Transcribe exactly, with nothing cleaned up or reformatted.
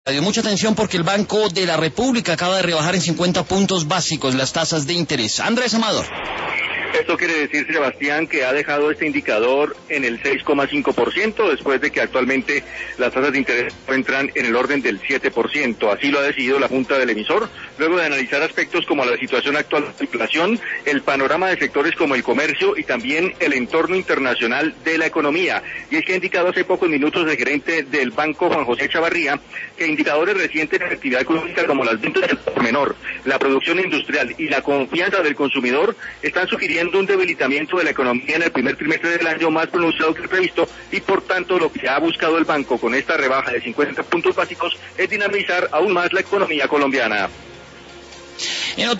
Mucha atención porque el Banco de la República acaba de rebajar en cincuenta puntos básicos las tasas de interés. Andrés Amador. Esto quiere decir, Sebastián, que ha dejado este indicador en el seis coma cinco por ciento después de que actualmente las tasas de interés entran en el orden del siete por ciento. Así lo ha decidido la Junta del Emisor, luego de analizar aspectos como la situación actual de la inflación, el panorama de sectores como el comercio y también el entorno internacional de la economía. Y es que ha indicado hace pocos minutos el gerente del banco, Juan José Chavarría, que indicadores recientes de actividad económica como las ventas del por menor, la producción industrial y la confianza del consumidor están sugiriendo un debilitamiento de la economía en el primer trimestre del año más pronunciado que el previsto, y por tanto lo que ha buscado el banco con esta rebaja de cincuenta puntos básicos es dinamizar aún más la economía colombiana.